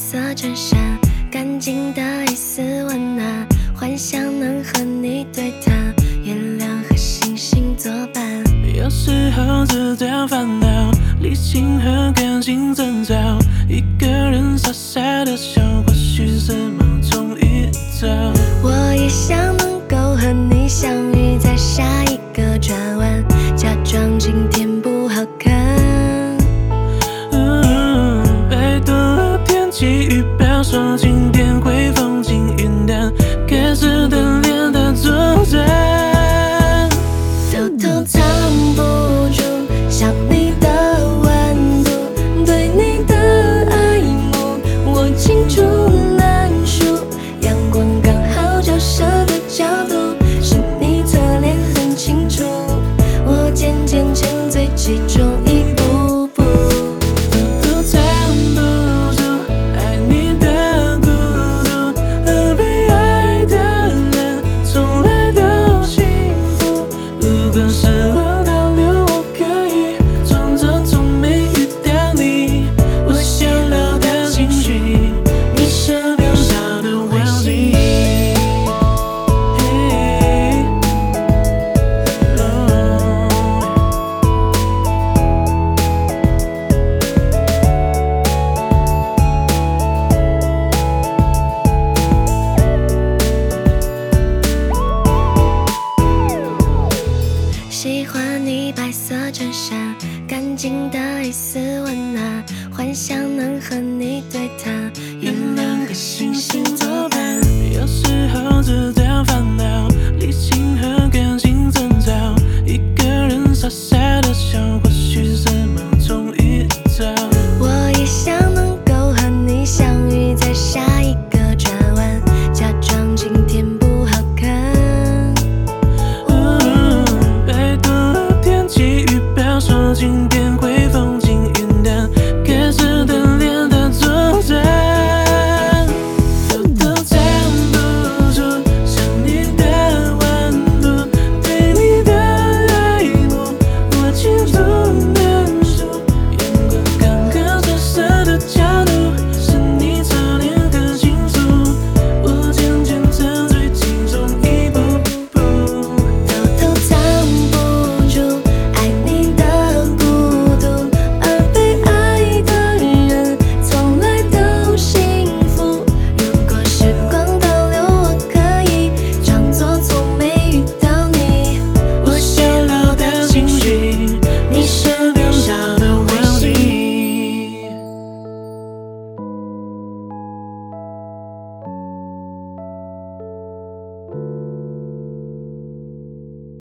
色衬衫，干净的一丝温暖，幻想能和你对谈，月亮和星星作伴。 有时候这点烦恼，理性和感情争吵，一个人傻傻的笑，或许是某种预兆。 我也想能够和你相遇在下一个转弯，假装今天不好看。 拜托了天气预报说今天会风轻云淡，开始等连他作战， 偷偷藏不住想你的温度，对你的爱慕我清楚难数，阳光刚好照射的角度是你侧脸很清楚，我渐渐沉醉其中一步步。 都藏不住爱你的孤独，而被爱的人从来都幸福。如果时光倒流，我可以装作从没遇到你，我想留的情绪，你想留下的回忆。 喜欢你白色衬衫，干净的一丝温暖，幻想能和你对谈， 月亮和星